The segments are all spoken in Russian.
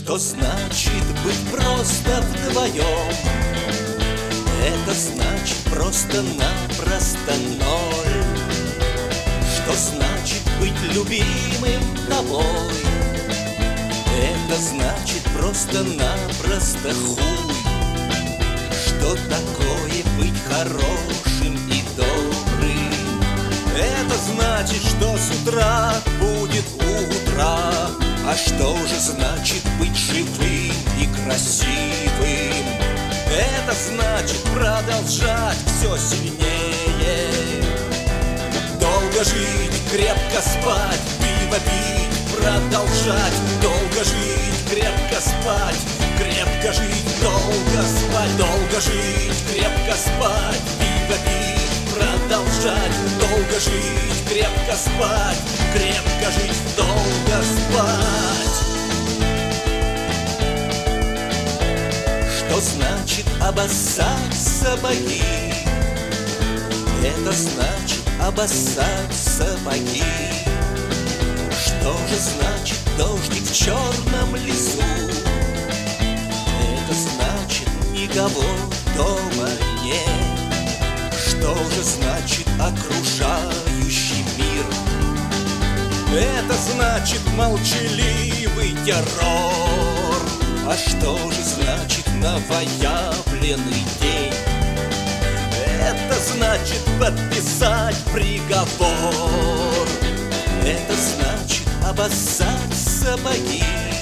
Что значит быть просто вдвоем? Это значит просто-напросто ноль. Что значит быть любимым тобой? Это значит просто-напросто хуй. Что такое быть хорошим и добрым? Это значит, что с утра будет утро. А что же значит быть живым и красивым? Это значит продолжать все сильнее. Долго жить, крепко спать, пиво пить, продолжать. Долго жить, крепко спать, крепко жить, долго спать. Долго жить, крепко спать, пиво пить, продолжать. Долго жить, крепко спать, крепко жить, долго спать. Что значит обоссать сапоги? Это значит обоссать сапоги. Что же значит дождик в черном лесу? Это значит никого дома нет. Что же значит окружающий мир? Это значит молчаливый террор. А что же значит новоявленный день? Это значит подписать приговор. Это значит обоссать сапоги.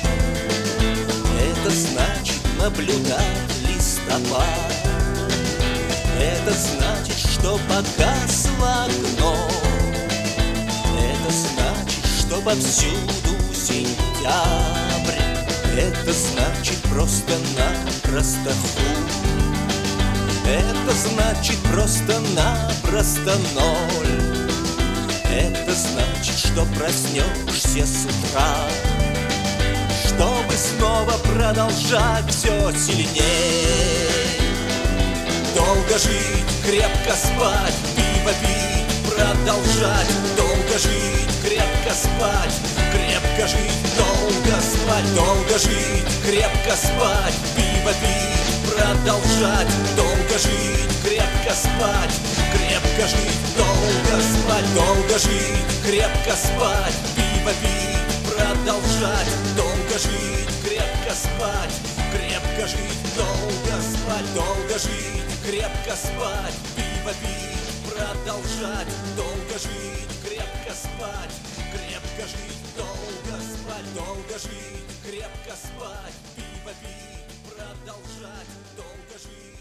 Это значит наблюдать листопад. Это значит, что погасло окно. Это значит, что повсюду сентябрь. Это значит просто-напросто хуй. Это значит просто-напросто ноль. Это значит, что проснешься с утра, чтобы снова продолжать все сильнее. Долго жить, крепко спать, пиво пить, продолжать. Долго жить, крепко спать, крепко жить, долго спать. Долго жить, крепко спать, пиво пить, продолжать. Долго жить, крепко спать, крепко жить, долго спать. Долго жить, крепко спать, пиво пить, продолжать. Долго жить, крепко спать, крепко жить, долго спать. Долго жить, крепко спать, пиво пить, продолжать. Долго жить, крепко спать, крепко жить, долго спать. Долго жить, крепко спать, пиво пить, продолжать. Долго жить.